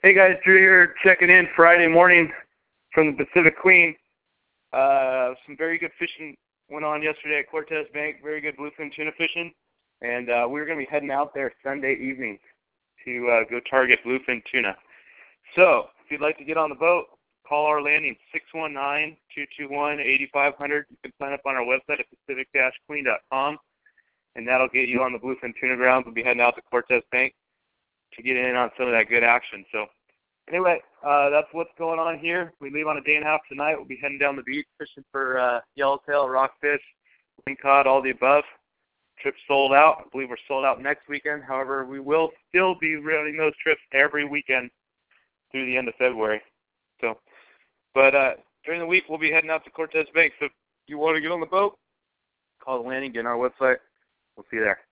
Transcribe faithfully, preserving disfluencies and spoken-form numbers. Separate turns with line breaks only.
Hey guys, Drew here, checking in Friday morning from the Pacific Queen. Uh, some very good fishing went on yesterday at Cortez Bank, very good bluefin tuna fishing, and uh, we're going to be heading out there Sunday evening to uh, go target bluefin tuna. So, if you'd like to get on the boat, call our landing, six one nine, two two one, eight five zero zero. You can sign up on our website at pacific dash queen dot com, and that'll get you on the bluefin tuna grounds. We'll be heading out to Cortez Bank to get in on some of that good action. So, anyway, uh, that's what's going on here. We leave on a day and a half tonight. We'll be heading down the beach fishing for uh, yellowtail, rockfish, lingcod, all the above. Trip's sold out. I believe we're sold out next weekend. However, we will still be running those trips every weekend through the end of February. So, but uh, during the week, we'll be heading out to Cortez Bank. So if you want to get on the boat, call the landing, get on our website. We'll see you there.